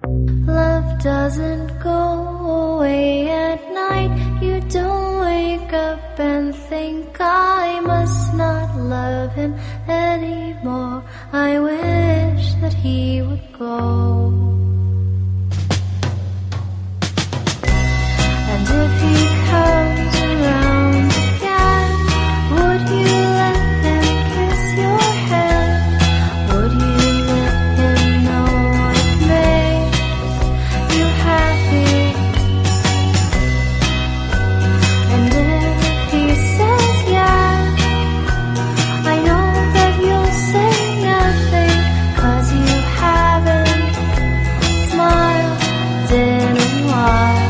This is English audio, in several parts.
Love doesn't go away at night. You don't wake up and think I must not love him anymore. I wish that he would go. And if he comes around again, would you let him kiss your hand? Would you let him know what makes you happy? And if he says yes, I know that you'll say nothing, 'cause you haven't smiled in a while.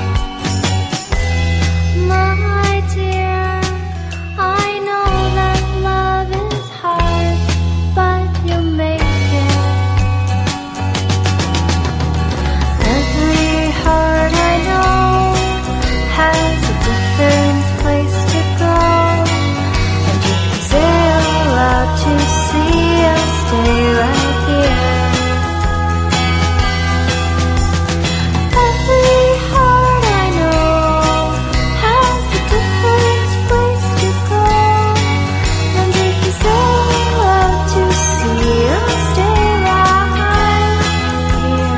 My dear, I know that love is hard, but you make it. Every heart I know has a different place to go, and if you sail out to sea, I'll stay right here. Every heart I know has a different place to go, and if you sail out to sea, I'll stay right here.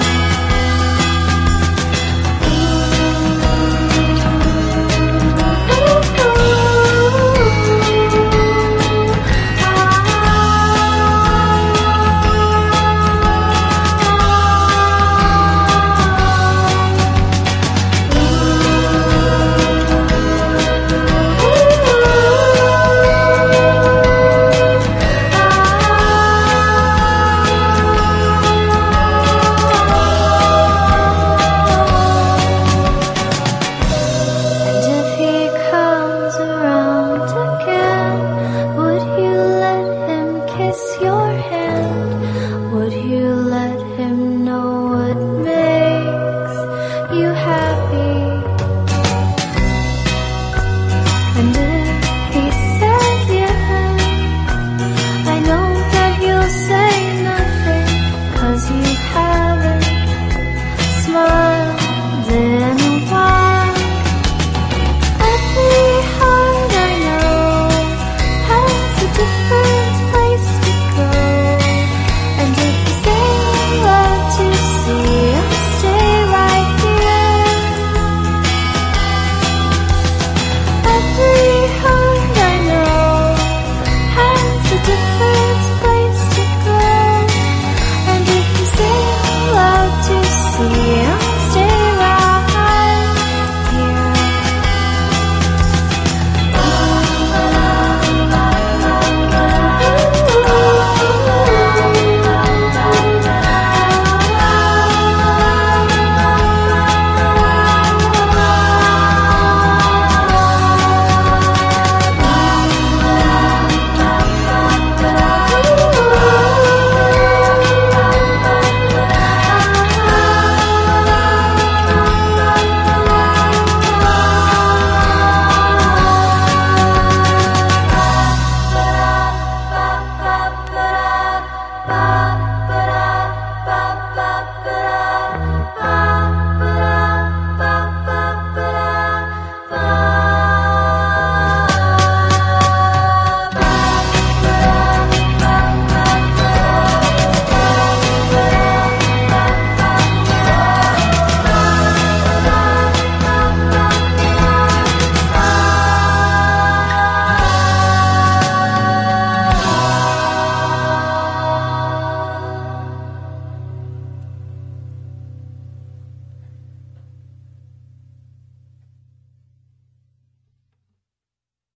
And if he comes around again, would you let him kiss your hand? Would you let him know what makes you happy? And if he says yes, I know that you'll say nothing, 'cause you haven't smiled in a while. Every heart I know has a different place to go, and if you sail out to sea,